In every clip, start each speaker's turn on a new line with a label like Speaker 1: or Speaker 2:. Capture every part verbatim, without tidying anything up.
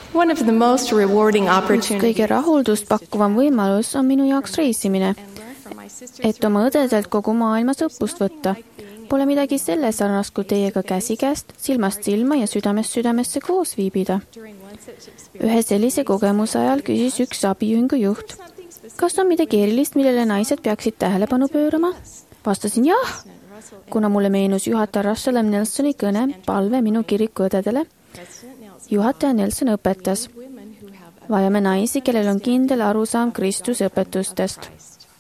Speaker 1: One of the most rewarding
Speaker 2: Üks
Speaker 1: opportunities
Speaker 2: kõige rahuldust pakkuvam võimalus on minu jaoks reisimine, et oma õdedelt kogu maailmas õppust võtta. Pole midagi selle sarnast, kui teiega käsikäest, silmast silma ja südamest südamesse koos viibida. Ühe sellise kogemuse ajal küsis üks abiühingu juht, kas on midagi erilist, millele naised peaksid tähelepanu pöörama? Vastasin jah, kuna mulle meenus juhataja Russell M. Nelsoni kõne palve minu kiriku õdedele. Juhataja Nelson õpetas, vajame naisi, kellel on kindel arusaam Kristuse õpetustest.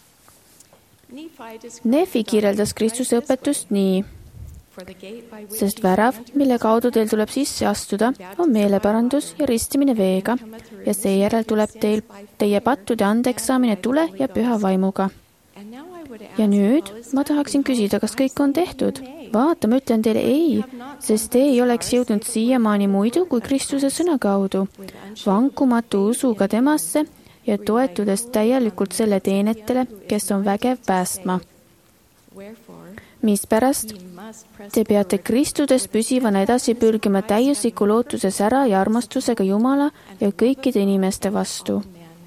Speaker 2: Nefi kirjeldas Kristuse õpetust nii, sest värav, mille kaudu teil tuleb sisse astuda, on meeleparandus ja ristimine veega ja seejärel tuleb teil teie pattude andeks saamine tule ja püha vaimuga. Ja nüüd ma tahaksin küsida, kas kõik on tehtud? Vaata, ma ütlen teile ei, sest te ei oleks jõudnud siiamaani muidu kui Kristuse sõna kaudu, vankumatu usuga temasse ja toetudes täielikult selle teenetele, kes on vägev päästma. Mispärast te peate Kristudes püsivana edasi pürgima täiusliku lootuse sära ja armastusega Jumala ja kõikide inimeste vastu.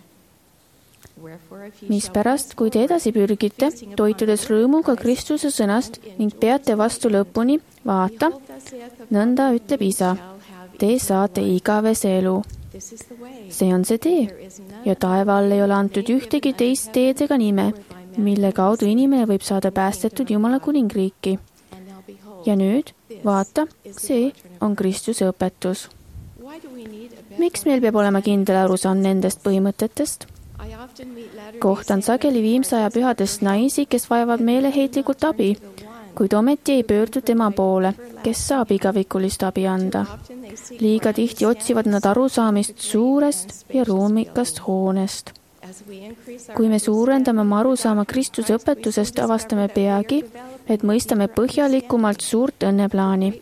Speaker 2: Mispärast, kui te edasi pürgite, toitudes rõõmuga Kristuse sõnast ning peate vastu lõpuni, vaata, nõnda ütleb Isa, te saate igavese elu. See on see tee ja taeva all ei ole antud ühtegi teist teed ega nime, mille kaudu inimene võib saada päästetud Jumala kuningriiki. Ja nüüd, vaata, see on Kristuse õpetus. Miks meil peab olema kindel arusaam nendest põhimõtetest? Kohtan sageli viimsaja pühadest naisi, kes vajavad meeleheitlikult abi, kuid ometi ei pöördu tema poole, kes saab igavikulist abi anda. Liiga tihti otsivad nad arusaamist suurest ja ruumikast hoonest. Kui me suurendame oma arusaama Kristuse õpetusest, avastame peagi, et mõistame põhjalikumalt suurt õnneplaani.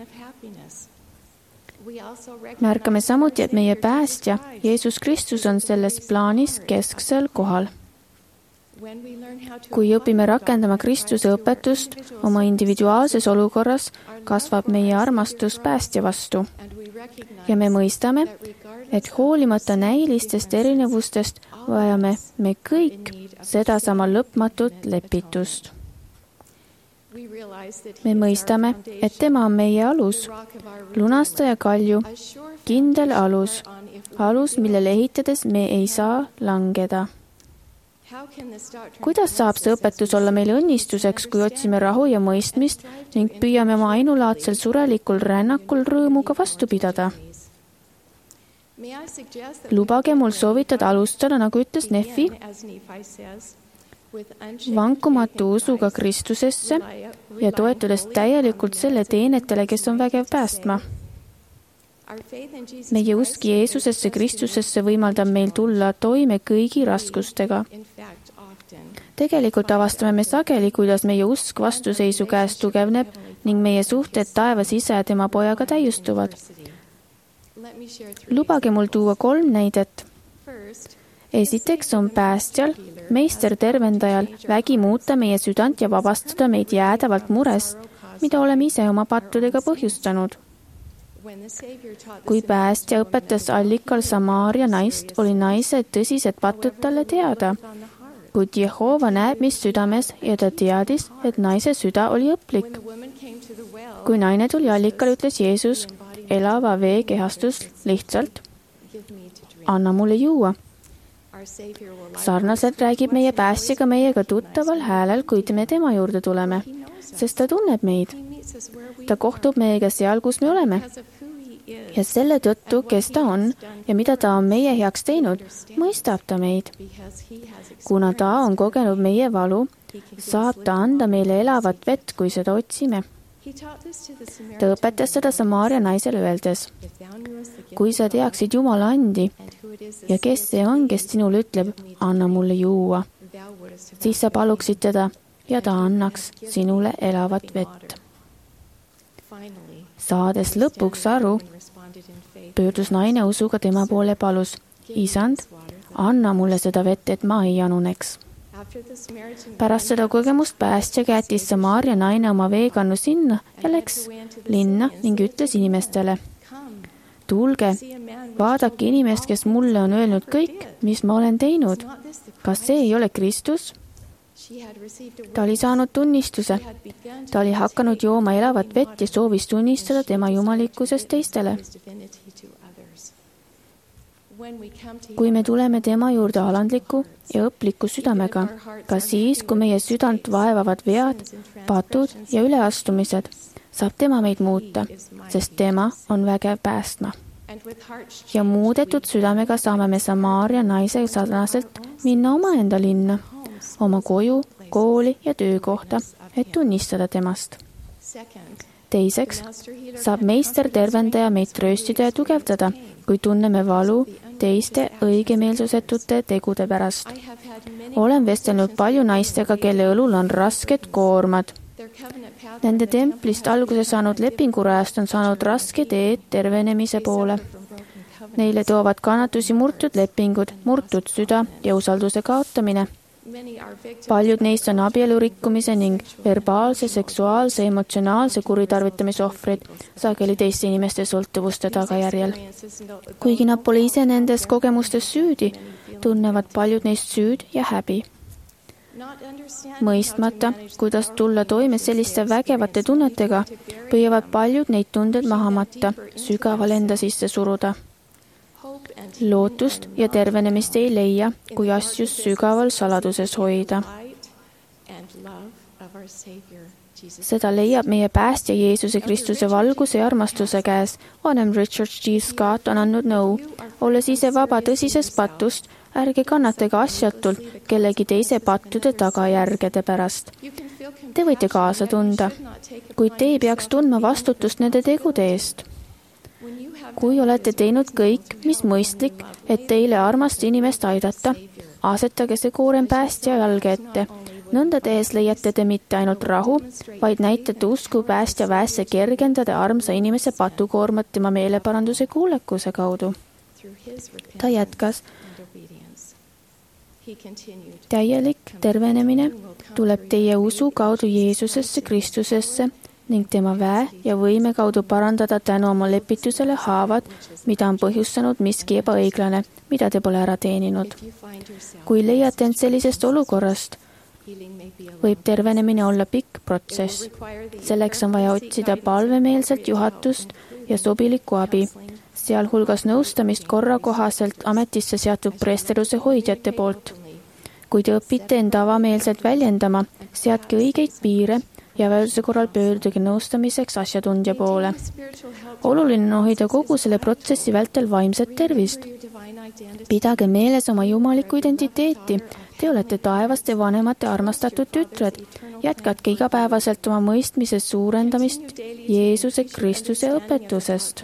Speaker 2: Märkame samuti, et meie päästja, Jeesus Kristus, on selles plaanis kesksel kohal. Kui õpime rakendama Kristuse õpetust oma individuaalses olukorras, kasvab meie armastus päästja vastu. Ja me mõistame, et hoolimata näilistest erinevustest vajame me kõik sedasama lõpmatut lepitust. Me mõistame, et tema on meie alus, lunastaja kalju, kindel alus, alus, millele ehitades me ei saa langeda. Kuidas saab see õpetus olla meile õnnistuseks, kui otsime rahu ja mõistmist ning püüame oma ainulaadsel surelikul rännakul rõõmuga vastu pidada? Lubage mul soovitada alustada, nagu ütles Nefi, vankumatu usuga Kristusesse ja toetudes täielikult selle teenetele, kes on vägev päästma. Meie usk Jeesusesse Kristusesse võimaldab meil tulla toime kõigi raskustega. Tegelikult avastame me sageli, kuidas meie usk vastuseisu käes tugevneb ning meie suhted taevas isa ja tema pojaga täiustuvad. Lubage mul tuua kolm näidet. Esiteks on päästjal, meister tervendajal, vägi muuta meie südant ja vabastada meid jäädavalt murest, mida oleme ise oma pattudega põhjustanud. Kui päästja õpetas allikal Samaaria naist, oli naise tõsised patud talle teada, kuid Jehova näeb, mis südames ja ta teadis, et naise süda oli õplik. Kui naine tuli allikal, ütles Jeesus, elava vee kehastus lihtsalt, anna mulle juua. Sarnaselt räägib meie päästjaga meiega tuttaval häälel, kui me tema juurde tuleme, sest ta tunneb meid. Ta kohtub meiega seal, kus me oleme. Ja selle tõttu, kes ta on ja mida ta on meie heaks teinud, mõistab ta meid. Kuna ta on kogenud meie valu, saab ta anda meile elavat vett, kui seda otsime. Ta õpetas seda Samaaria naisele öeldes, kui sa teaksid Jumala andi ja kes see on, kes sinule ütleb, anna mulle juua, siis sa paluksid teda ja ta annaks sinule elavat vett. Saades lõpuks aru, pöördus naine usuga tema poole palus, isand, anna mulle seda vett, et ma ei januneks. Pärast seda kogemust päästja käetis Samaaria naine oma veekannu sinna ja läks linna ning ütles inimestele, tulge, vaadake inimest, kes mulle on öelnud kõik, mis ma olen teinud. Kas see ei ole Kristus? Ta oli saanud tunnistuse. Ta oli hakanud jooma elavat vett ja soovis tunnistada tema jumalikkusest teistele. Kui me tuleme tema juurde alandliku ja õpliku südamega, ka siis, kui meie südant vaevavad vead, patud ja üleastumised, saab tema meid muuta, sest tema on vägev päästma. Ja muudetud südamega saame me Samaaria naise sarnaselt minna omaenda linna, oma koju, kooli ja töökohta, et tunnistada temast. Teiseks saab meister tervendaja meid trööstida ja tugevdada, kui tunneme valu teiste õigemeelsusetute tegude pärast. Olen vestelnud palju naistega, kelle õlul on rasked koormad. Nende templist alguse saanud lepingurajast on saanud raske teed tervenemise poole. Neile toovad kannatusi murtud lepingud, murtud süda ja usalduse kaotamine. Paljud neist on abielu rikkumise ning verbaalse, seksuaalse, emotsionaalse kuritarvitamise ohvrid, sageli teiste inimeste sõltuvuste tagajärjel. Kuigi nad pole ise nendes kogemustes süüdi, tunnevad paljud neist süüd ja häbi. Mõistmata, kuidas tulla toime selliste vägevate tunnetega, püüavad paljud neid tunded maha matta, sügaval enda sisse suruda. Lootust ja tervenemist ei leia, kui asju sügaval saladuses hoida. Seda leiab meie päästja Jeesuse Kristuse valguse ja armastuse käes. Vanem Richard G. Scott on andnud nõu. Olles ise vaba tõsisest patust, ärge kannatage asjatult kellegi teise pattude tagajärgede pärast. Te võite kaasa tunda, kuid te ei peaks tundma vastutust nende tegude eest. Kui olete teinud kõik, mis mõistlik, et teile armast inimest aidata, asetage see koorem päästja jalge ette. Nõnda tehes leiate te mitte ainult rahu, vaid näitate usku päästja väesse kergendada armsa inimese patukoormat tema meeleparanduse kuulekuse kaudu. Ta jätkas. Täielik tervenemine tuleb teie usu kaudu Jeesusesse Kristusesse ning tema väe ja võime kaudu parandada tänu oma lepitusele haavad, mida on põhjustanud miski ebaõiglane, mida te pole ära teeninud. Kui leiate end sellisest olukorrast, võib tervenemine olla pikk protsess. Selleks on vaja otsida palvemeelselt juhatust ja sobilikku abi, sealhulgas nõustamist korra kohaselt ametisse seatud preesterluse hoidjate poolt. Kui te õpite end avameelselt väljendama, seadke õigeid piire ja vajaduse korral pöörduge nõustamiseks asjatundja poole. Oluline on hoida kogu selle protsessi vältel vaimset tervist. Pidage meeles oma jumalikku identiteeti. Te olete taevaste vanemate armastatud tütred. Jätkatke igapäevaselt oma mõistmise suurendamist Jeesuse Kristuse õpetusest.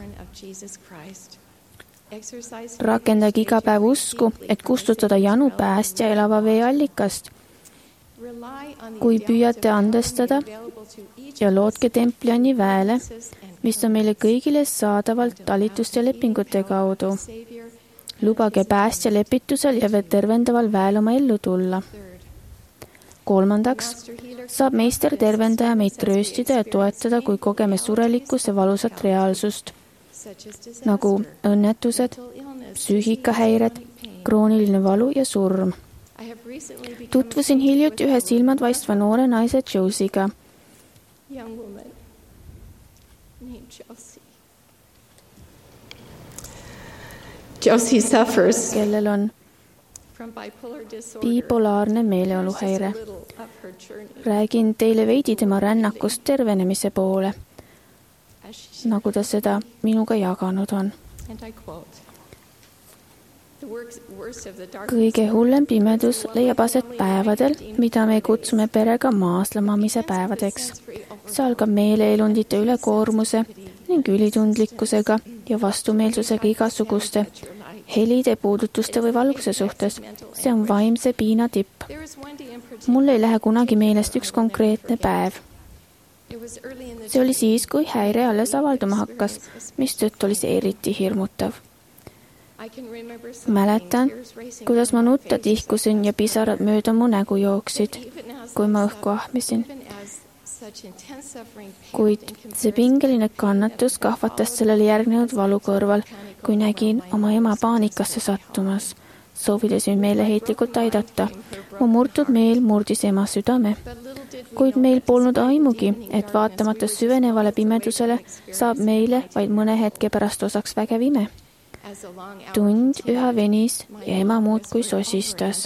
Speaker 2: Rakendage iga päev usku, et kustutada janu päästja elava vee allikast. Kui püüate andestada ja lootke templiani väele, mis on meile kõigile saadavalt talituste lepingute kaudu. Lubage päästja lepitusel ja tervendaval väel oma ellu tulla. Kolmandaks, saab meister tervendaja meid trööstida ja toetada, kui kogeme surelikkuse valusat reaalsust, nagu õnnetused, psüühikahäired, krooniline valu ja surm. Tutvusin hiljuti ühe silmadvaistva noore naise Josiga.
Speaker 1: Josie suffers
Speaker 2: kellel on bipolaarne meeleoluhäire. Räägin teile veidi tema rännakust tervenemise poole, nagu ta seda minuga jaganud on. Kõige hullem pimedus leiab aset päevadel, mida me kutsume perega maaslamamise päevadeks. See algab meeleelundite ülekoormuse ning ülitundlikkusega ja vastumeelsusega igasuguste helide, puudutuste või valguse suhtes. See on vaimse piina tipp. Mul ei lähe kunagi meelest üks konkreetne päev. See oli siis, kui häire alles avalduma hakkas, mistõttu oli see eriti hirmutav. Mäletan, kuidas ma nutta tihkusin ja pisarad mööda mu nägu jooksid, kui ma õhku ahmisin. kuid see pingeline kannatus kahvatas sellele järgnenud valu kõrval, kui nägin oma ema paanikasse sattumas. Soovides mind meeleheitlikult aidata. Mu murtud meel murdis ema südame. Kuid meil polnud aimugi, et vaatamata süvenevale pimedusele saab meile vaid mõne hetke pärast osaks vägev ime. Tund üha venis ja ema muudkui sosistas.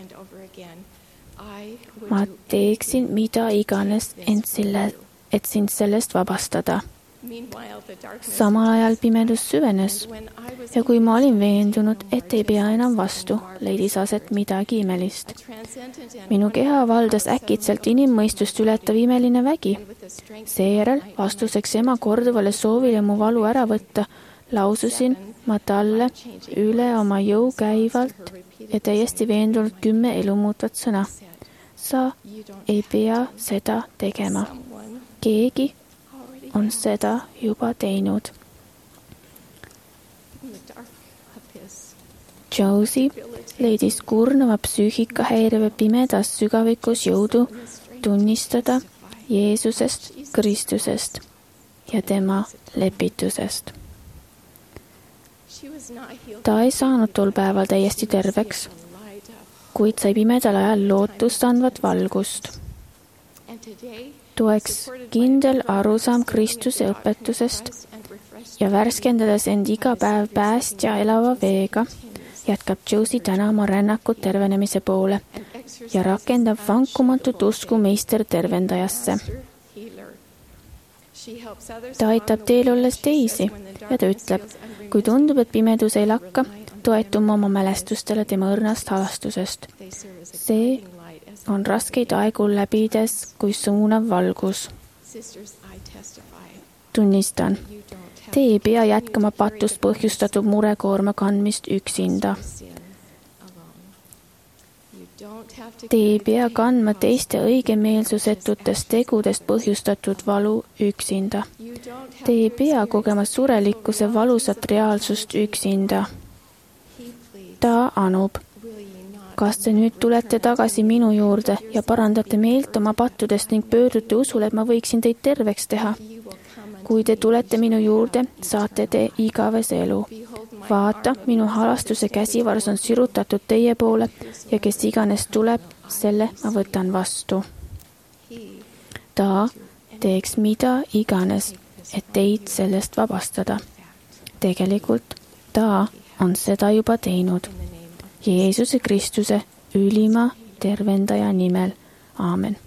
Speaker 2: Ma teeksin mida iganes, et sind sellest vabastada. Samal ajal pimedus süvenes ja kui ma olin veendunud, et ei pea enam vastu, leidis aset midagi imelist. Minu keha valdas äkitselt inimmõistust ületav imeline vägi. Seejärel vastuseks ema korduvale soovile mu valu ära võtta, laususin ma talle üle oma jõu käivalt ja täiesti veendunult kümme elumuutvat sõna. Sa ei pea seda tegema. Keegi on seda juba teinud. Josie leidis kurnava psüühika häiriva pimedas sügavikus jõudu tunnistada Jeesusest, Kristusest ja tema lepitusest. Ta ei saanud tol päeval täiesti terveks, kuid sai pimedal ajal lootust andvat valgust. Toeks kindel arusaam Kristuse õpetusest ja värskendades end iga päev päästja elava veega, jätkab Josie täna oma rännakut tervenemise poole ja rakendab vankumatut usku meister tervendajasse. Ta aitab teel olles teisi ja ta ütleb, kui tundub, et pimedus ei lakka, toetuma oma mälestustele tema õrnast halastusest. See on raskeid aegu läbides kui suunav valgus. Tunnistan, te ei pea jätkama patust põhjustatud murekoorma kandmist üksinda. Te ei pea kandma teiste õigemeelsusetutest tegudest põhjustatud valu üksinda. Te ei pea kogema surelikkuse valusat reaalsust üksinda. Ta anub. Kas te nüüd tulete tagasi minu juurde ja parandate meelt oma pattudest ning pöördute usule, et ma võiksin teid terveks teha? Kui te tulete minu juurde, saate te igavese elu. Vaata, minu halastuse käsivars on sirutatud teie poole ja kes iganes tuleb, selle ma võtan vastu. Ta teeks mida iganes, et teid sellest vabastada. Tegelikult ta on seda juba teinud. Jeesuse Kristuse ülima tervendaja nimel. Aamen.